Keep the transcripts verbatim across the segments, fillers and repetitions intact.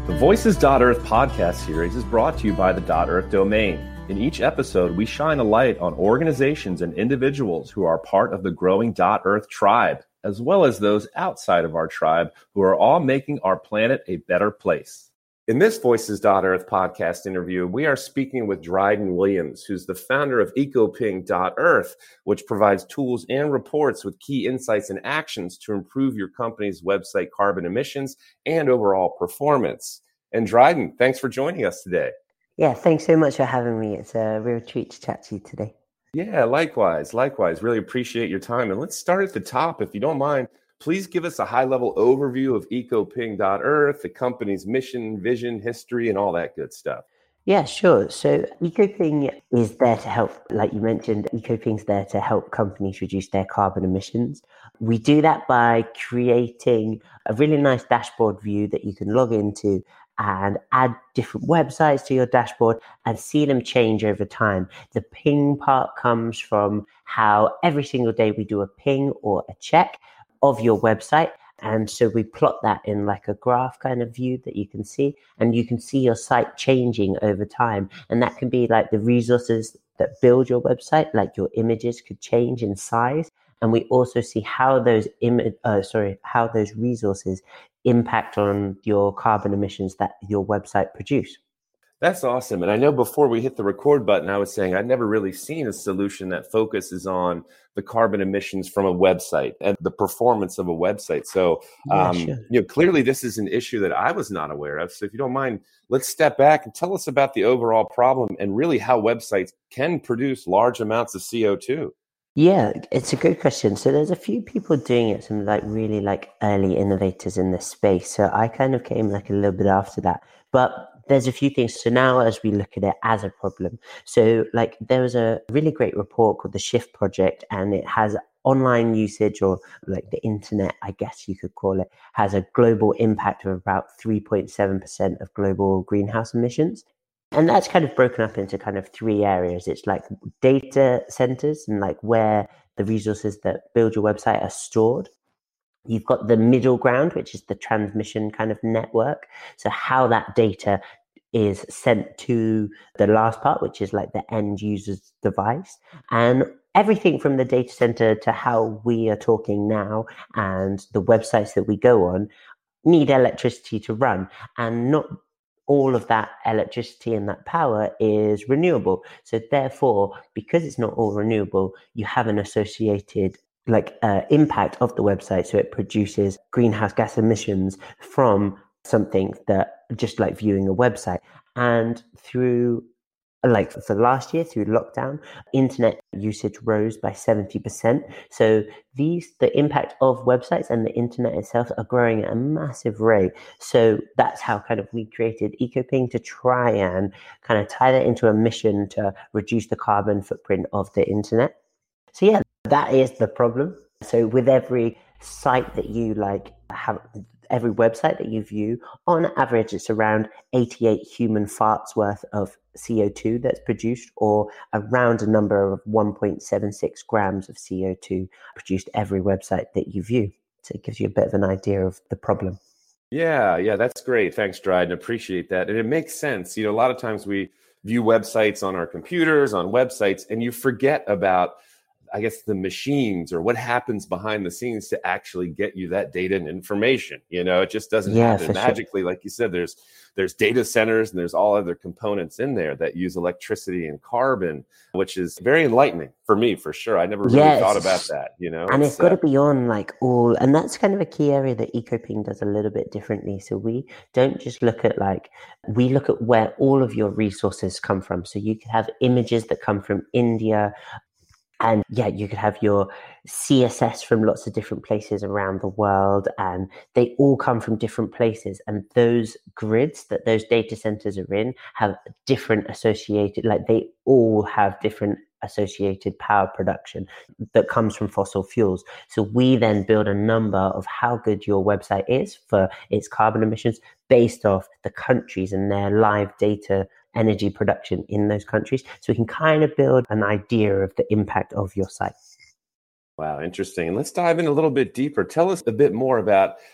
The Voices dot Earth podcast series is brought to you by the .earth domain. In each episode, we shine a light on organizations and individuals who are part of the growing .earth tribe, as well as those outside of our tribe who are all making our planet a better place. In this Voices dot Earth podcast interview, we are speaking with Dryden Williams, who's the founder of Ecoping dot Earth, which provides tools and reports with key insights and actions to improve your company's website carbon emissions and overall performance. And Dryden, thanks for joining us today. Yeah, thanks so much for having me. It's a real treat to chat to you today. Yeah, likewise, likewise. Really appreciate your time. And let's start at the top, if you don't mind. Please give us a high-level overview of Ecoping dot Earth, the company's mission, vision, history, and all that good stuff. Yeah, sure. So Ecoping is there to help, like you mentioned, Ecoping's there to help companies reduce their carbon emissions. We do that by creating a really nice dashboard view that you can log into and add different websites to your dashboard and see them change over time. The ping part comes from how every single day we do a ping or a check of your website. And so we plot that in like a graph kind of view that you can see, and you can see your site changing over time. And that can be like the resources that build your website, like your images could change in size. And we also see how those Im- uh, sorry, how those resources impact on your carbon emissions that your website produce. That's awesome. And I know before we hit the record button, I was saying I'd never really seen a solution that focuses on the carbon emissions from a website and the performance of a website. So, um, yeah, sure. you know, clearly this is an issue that I was not aware of. So if you don't mind, let's step back and tell us about the overall problem and really how websites can produce large amounts of C O two. Yeah, it's a good question. So there's a few people doing it, some like really like early innovators in this space. So I kind of came like a little bit after that. But there's a few things. So now as we look at it as a problem, so like there was a really great report called the Shift Project, and it has online usage, or like the internet, I guess you could call it, has a global impact of about three point seven percent of global greenhouse emissions. And that's kind of broken up into kind of three areas. It's like data centers and like where the resources that build your website are stored. You've got the middle ground, which is the transmission kind of network. So how that data is sent to the last part, which is like the end user's device. And everything from the data center to how we are talking now and the websites that we go on need electricity to run. And not all of that electricity and that power is renewable. So therefore, because it's not all renewable, you have an associated like uh, impact of the website. So it produces greenhouse gas emissions from something that just like viewing a website. And through like for last year, through lockdown, internet usage rose by seventy percent. So these, the impact of websites and the internet itself are growing at a massive rate. So that's how kind of we created Ecoping to try and kind of tie that into a mission to reduce the carbon footprint of the internet. So yeah, that is the problem. So with every site that you like have, every website that you view, on average, it's around eighty-eight human farts worth of C O two that's produced, or around a number of one point seven six grams of C O two produced every website that you view. So it gives you a bit of an idea of the problem. Yeah, yeah, that's great. Thanks, Dryden. Appreciate that. And it makes sense. You know, a lot of times we view websites on our computers, on websites, and you forget about, I guess, the machines or what happens behind the scenes to actually get you that data and information. You know, it just doesn't yeah, happen magically. Sure. Like you said, there's there's data centers and there's all other components in there that use electricity and carbon, which is very enlightening for me, for sure. I never really yeah, thought about that, you know. And it's, it's got uh, to be on like all, and that's kind of a key area that Ecoping does a little bit differently. So we don't just look at like, we look at where all of your resources come from. So you could have images that come from India, and yeah, you could have your C S S from lots of different places around the world, and they all come from different places. And those grids that those data centers are in have different associated, like they all have different associated power production that comes from fossil fuels. So we then build a number of how good your website is for its carbon emissions based off the countries and their live data energy production in those countries. So we can kind of build an idea of the impact of your site. Wow, interesting. And let's dive in a little bit deeper. Tell us a bit more about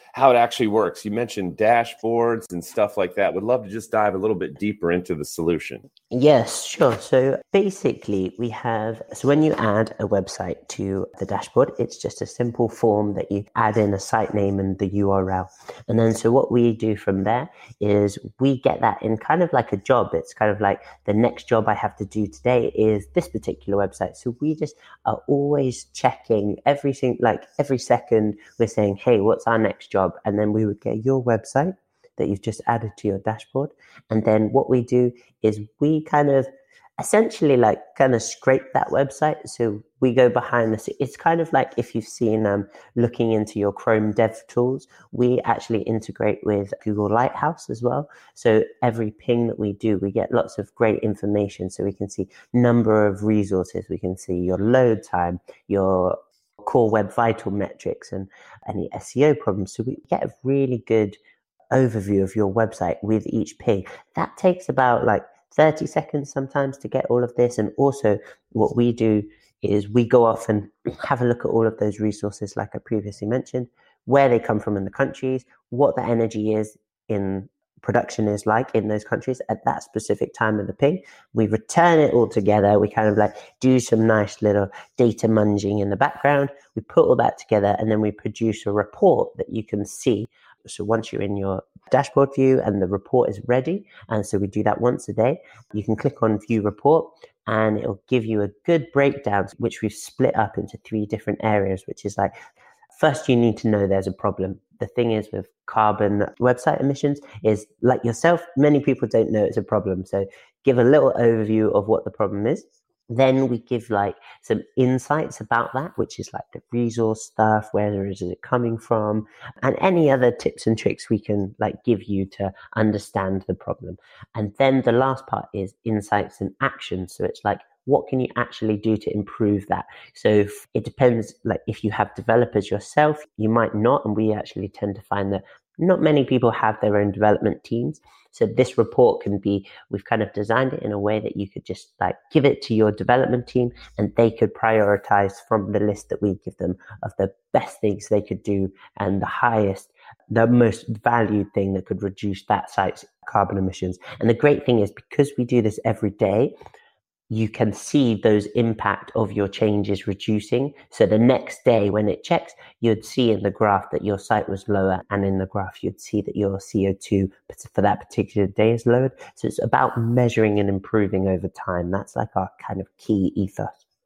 how it actually works. You mentioned dashboards and stuff like that. Would love to just dive a little bit deeper into the solution. Yes, sure. So basically we have, so when you add a website to the dashboard, it's just a simple form that you add in a site name and the U R L. And then so what we do from there is we get that in kind of like a job. It's kind of like the next job I have to do today is this particular website. So we just are always checking every single, like every second we're saying, hey, what's our next job? And then we would get your website that you've just added to your dashboard. And then what we do is we kind of essentially like kind of scrape that website. So we go behind the scenes. It's kind of like if you've seen um, looking into your Chrome dev tools, we actually integrate with Google Lighthouse as well. So every ping that we do, we get lots of great information. So we can see number of resources. We can see your load time, your core web vital metrics, and any S E O problems. So we get a really good overview of your website with each ping. That takes about like thirty seconds sometimes to get all of this. And also what we do is we go off and have a look at all of those resources, like I previously mentioned, where they come from in the countries, what the energy is in production is like in those countries at that specific time of the ping. We return it all together. We kind of like do some nice little data munging in the background. We put all that together and then we produce a report that you can see. So once you're in your dashboard view and the report is ready, and so we do that once a day, you can click on view report and it'll give you a good breakdown, which we've split up into three different areas, which is like, first you need to know there's a problem. The thing is with carbon website emissions is like yourself, many people don't know it's a problem. So give a little overview of what the problem is. Then we give like some insights about that, which is like the resource stuff, where is it coming from, and any other tips and tricks we can like give you to understand the problem. And then the last part is insights and actions. So it's like, what can you actually do to improve that? So if, it depends, like if you have developers yourself, you might not. And we actually tend to find that not many people have their own development teams. So this report can be, we've kind of designed it in a way that you could just like give it to your development team and they could prioritize from the list that we give them of the best things they could do and the highest, the most valued thing that could reduce that site's carbon emissions. And the great thing is because we do this every day, you can see those impact of your changes reducing. So the next day when it checks, you'd see in the graph that your site was lower, and in the graph you'd see that your C O two for that particular day is lowered. So it's about measuring and improving over time. That's like our kind of key ethos.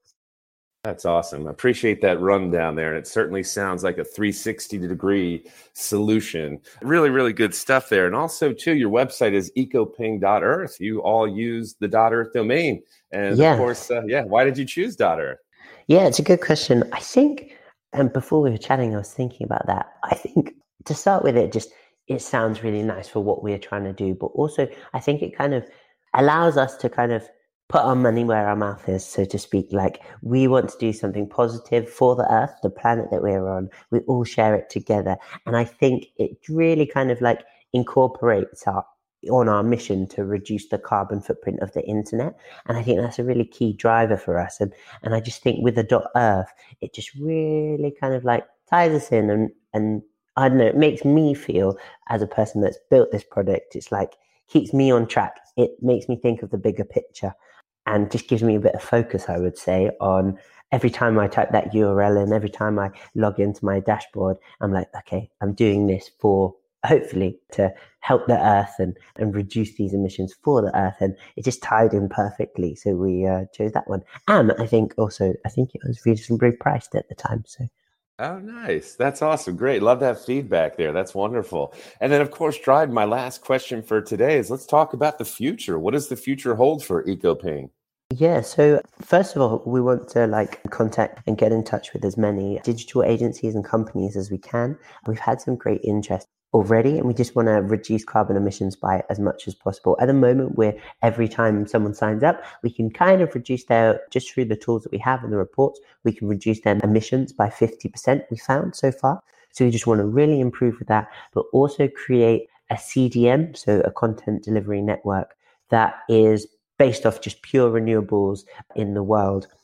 That's awesome. I appreciate that rundown there. And it certainly sounds like a three sixty degree solution. Really, really good stuff there. And also, too, your website is ecoping dot earth. You all use the .earth domain. And yeah. of course, uh, yeah, why did you choose .earth? Yeah, it's a good question. I think, and before we were chatting, I was thinking about that. I think to start with, it just, it sounds really nice for what we're trying to do. But also, I think it kind of allows us to kind of put our money where our mouth is, so to speak. Like we want to do something positive for the earth, the planet that we're on. We all share it together. And I think it really kind of like incorporates our on our mission to reduce the carbon footprint of the internet. And I think that's a really key driver for us. And and I just think with the .earth, it just really kind of like ties us in and, and I don't know, it makes me feel as a person that's built this product, it's like keeps me on track. It makes me think of the bigger picture and just gives me a bit of focus, I would say, on every time I type that U R L in, every time I log into my dashboard, I'm like, okay, I'm doing this for hopefully to help the earth and, and reduce these emissions for the earth. And it just tied in perfectly. So we uh, chose that one. And I think also, I think it was reasonably priced at the time. So. Oh, nice. That's awesome. Great. Love that feedback there. That's wonderful. And then, of course, Dryden, my last question for today is let's talk about the future. What does the future hold for Ecoping? Yeah, so first of all, we want to like contact and get in touch with as many digital agencies and companies as we can. We've had some great interest already, and we just want to reduce carbon emissions by as much as possible. At the moment, where every time someone signs up, we can kind of reduce their, just through the tools that we have in the reports, we can reduce their emissions by fifty percent, we found so far. So we just want to really improve with that, but also create a C D M, so a content delivery network that is based off just pure renewables in the world.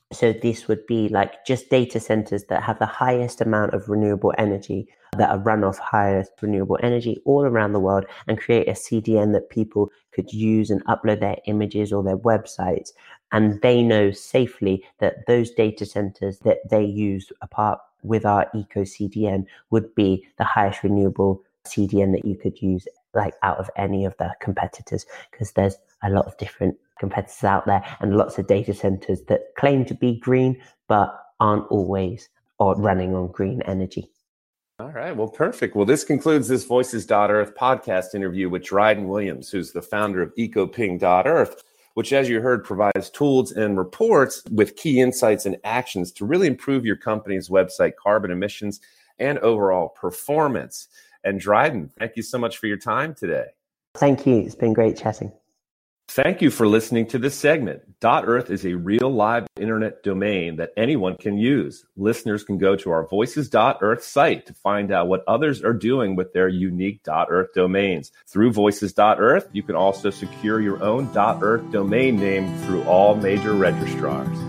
So this would be like just data centers that have the highest amount of renewable energy, that are run off highest renewable energy all around the world, and create a C D N that people could use and upload their images or their websites. And they know safely that those data centers that they use apart with our Eco C D N would be the highest renewable C D N that you could use, like out of any of the competitors, because there's a lot of different competitors out there and lots of data centers that claim to be green but aren't always or running on green energy. All right. Well, perfect. Well, this concludes this Voices dot Earth podcast interview with Dryden Williams, who's the founder of ecoping dot earth, which, as you heard, provides tools and reports with key insights and actions to really improve your company's website carbon emissions and overall performance. And Dryden, thank you so much for your time today. Thank you. It's been great chatting. Thank you for listening to this segment. .earth is a real live internet domain that anyone can use. Listeners can go to our Voices dot Earth site to find out what others are doing with their unique .earth domains. Through Voices dot Earth, you can also secure your own .earth domain name through all major registrars.